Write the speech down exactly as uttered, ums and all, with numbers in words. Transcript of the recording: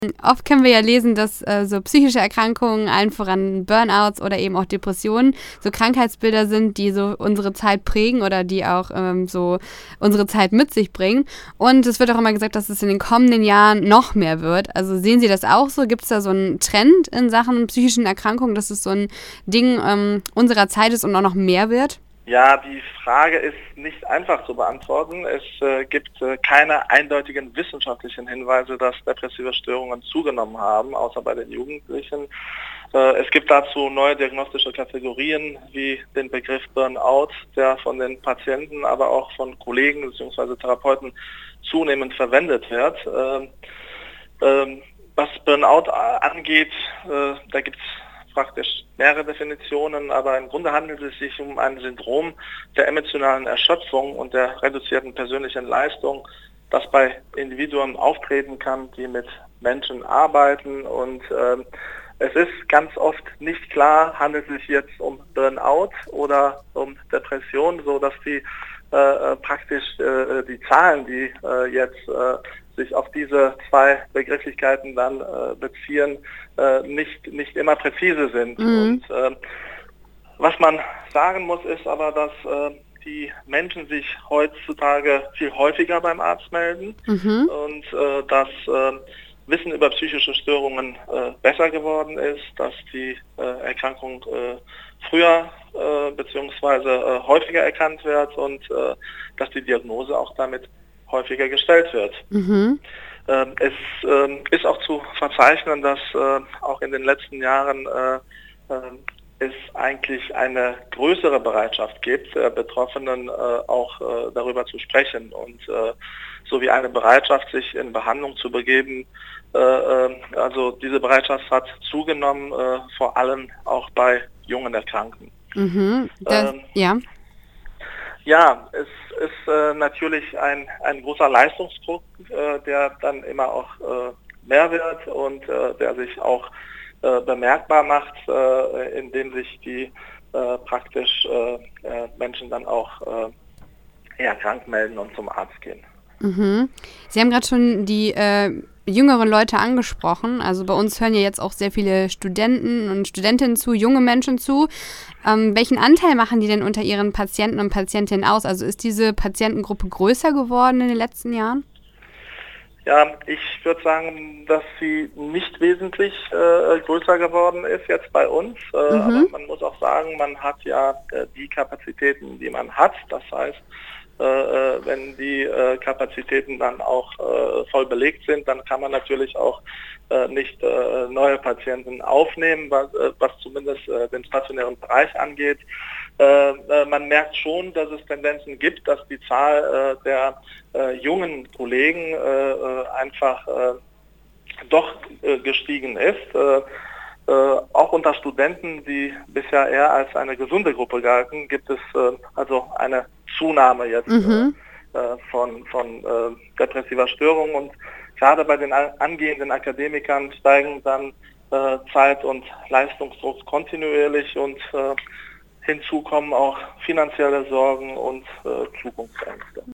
Oft können wir ja lesen, dass äh, so psychische Erkrankungen, allen voran Burnouts oder eben auch Depressionen, so Krankheitsbilder sind, die so unsere Zeit prägen oder die auch ähm, so unsere Zeit mit sich bringen. Und es wird auch immer gesagt, dass es in den kommenden Jahren noch mehr wird. Also sehen Sie das auch so? Gibt es da so einen Trend in Sachen psychischen Erkrankungen, dass es so ein Ding ähm, unserer Zeit ist und auch noch mehr wird? Ja, die Frage ist nicht einfach zu beantworten. Es äh, gibt äh, keine eindeutigen wissenschaftlichen Hinweise, dass depressive Störungen zugenommen haben, außer bei den Jugendlichen. Äh, es gibt dazu neue diagnostische Kategorien wie den Begriff Burnout, der von den Patienten, aber auch von Kollegen bzw. Therapeuten zunehmend verwendet wird. Ähm, ähm, was Burnout angeht, äh, da gibt es praktisch mehrere Definitionen, aber im Grunde handelt es sich um ein Syndrom der emotionalen Erschöpfung und der reduzierten persönlichen Leistung, das bei Individuen auftreten kann, die mit Menschen arbeiten. Und ähm, es ist ganz oft nicht klar, handelt es sich jetzt um Burnout oder um Depression, so dass die äh, praktisch äh, die Zahlen, die äh, jetzt äh, sich auf diese zwei Begrifflichkeiten dann äh, beziehen, äh, nicht, nicht immer präzise sind. Mhm. Und äh, was man sagen muss, ist aber, dass äh, die Menschen sich heutzutage viel häufiger beim Arzt melden Mhm. und äh, dass äh, Wissen über psychische Störungen äh, besser geworden ist, dass die äh, Erkrankung äh, früher äh, bzw. äh, häufiger erkannt wird und äh, dass die Diagnose auch damit häufiger gestellt wird. Mhm. Ähm, es ähm, ist auch zu verzeichnen, dass äh, auch in den letzten Jahren äh, äh, es eigentlich eine größere Bereitschaft gibt, äh, Betroffenen äh, auch äh, darüber zu sprechen und äh, sowie eine Bereitschaft, sich in Behandlung zu begeben. Äh, äh, also diese Bereitschaft hat zugenommen, äh, vor allem auch bei jungen Erkrankten. Mhm. Das, Ähm, ja. Ja, es ist äh, natürlich ein, ein großer Leistungsdruck, äh, der dann immer auch äh, mehr wird und äh, der sich auch äh, bemerkbar macht, äh, indem sich die äh, praktisch äh, äh, Menschen dann auch äh, eher krank melden und zum Arzt gehen. Mhm. Sie haben gerade schon die äh, jüngeren Leute angesprochen. Also bei uns hören ja jetzt auch sehr viele Studenten und Studentinnen zu, junge Menschen zu. Ähm, welchen Anteil machen die denn unter ihren Patienten und Patientinnen aus? Also ist diese Patientengruppe größer geworden in den letzten Jahren? Ja, ich würde sagen, dass sie nicht wesentlich äh, größer geworden ist jetzt bei uns. Äh, aber Mhm. man muss auch sagen, man hat ja äh, die Kapazitäten, die man hat. Das heißt, äh, äh, wenn die äh, Kapazitäten dann auch äh, voll belegt sind, dann kann man natürlich auch äh, nicht äh, neue Patienten aufnehmen, was, äh, was zumindest äh, den stationären Bereich angeht. Äh, äh, man merkt schon, dass es Tendenzen gibt, dass die Zahl äh, der äh, jungen Kollegen äh, äh, einfach äh, doch äh, gestiegen ist. Äh, äh, auch unter Studenten, die bisher eher als eine gesunde Gruppe galten, gibt es äh, also eine Zunahme jetzt Mhm. äh, äh, von, von äh, depressiver Störung. Und gerade bei den an- angehenden Akademikern steigen dann äh, Zeit- und Leistungsdruck kontinuierlich und äh, hinzu kommen auch finanzielle Sorgen und äh, Zukunftsängste.